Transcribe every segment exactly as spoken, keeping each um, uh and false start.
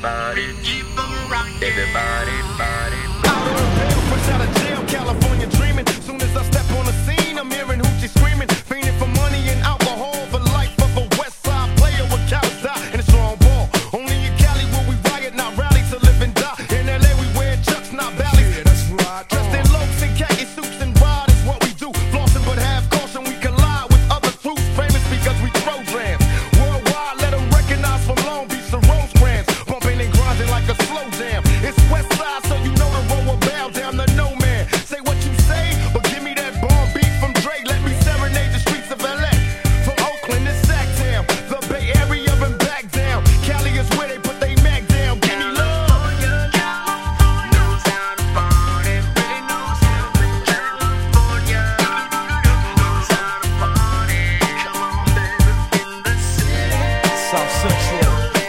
Everybody, keep on rocking. Everybody, body. Out of the jail, fresh out of jail, California dreaming. Soon as I step on the scene, I'm hearing hoochie screaming, fiending for money and alcohol, for life of a West Side player with cows die and a strong ball. Only in Cali will we riot, not rally to live and die. In L A we wear chucks, not valleys. Yeah, that's right. Dressed in loafs and khaki suits and ride is what we do. Flossing but have caution, we collide with other troops. Famous because we throw drams. Worldwide, let them recognize from Long Beach to Rosecrans. Bumping and grinding like a slow jam. It's West Side, so you know the road will bow down to no man. Say what you say, but give me that bomb beat from Dre. Let me serenade the streets of L A. From Oakland to Sacktown, the Bay Area and back down. Cali is where they put they Mac down. Give me love. South Central.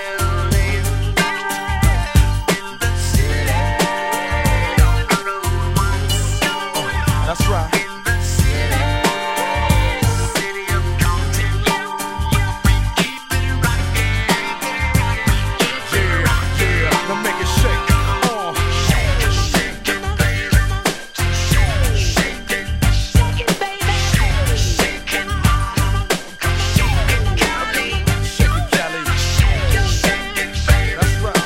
That's right. Now make it shake. Uh. Shake it, Cali. That's right.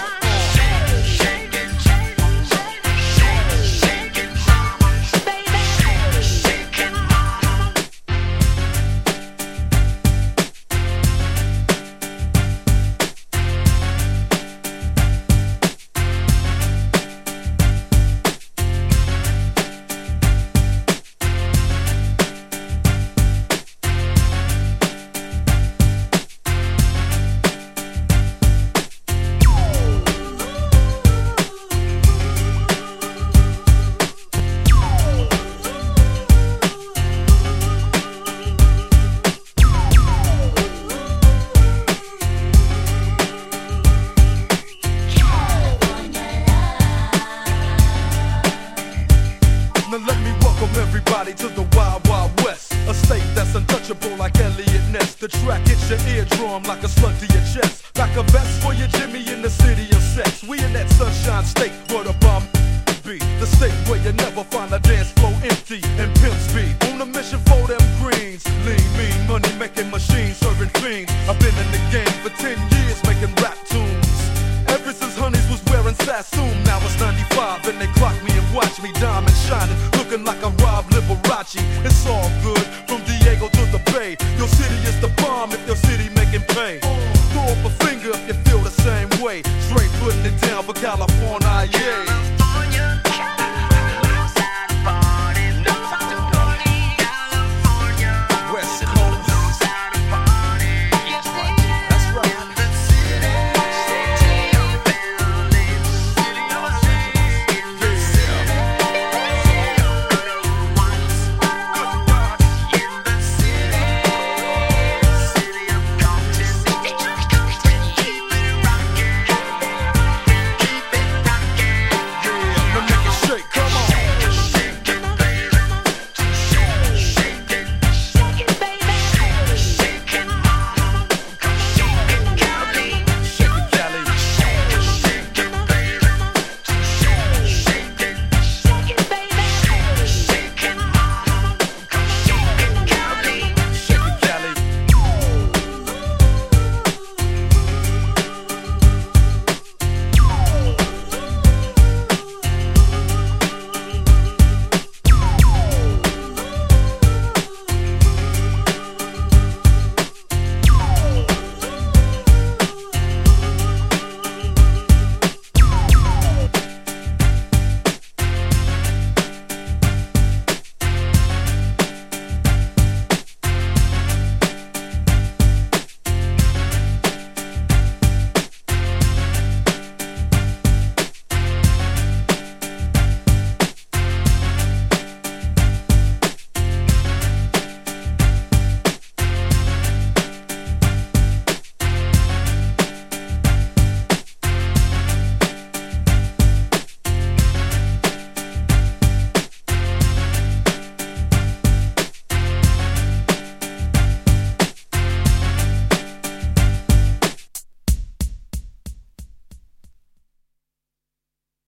Now let me welcome everybody to the Wild Wild West, a state that's untouchable like Elliot Ness. The track hits your eardrum like a slug to your chest, like a vest for your Jimmy in the city of sex. We in that sunshine state where the bomb be, the state where you never find a dance floor empty and pimp speed. On a mission for them greens, lean, mean, money making machines serving fiends. I've been in the game for ten years making rap tunes. Ever since Honeys was wearing Sassoon, now it's ninety-five and they clock me and watch me diamond shining, looking like a Rob Liberace. It's all good from Diego to the Bay. Your city is the bomb if your city making pay. Throw up a finger if you feel the same way. Straight putting it down for California, yeah.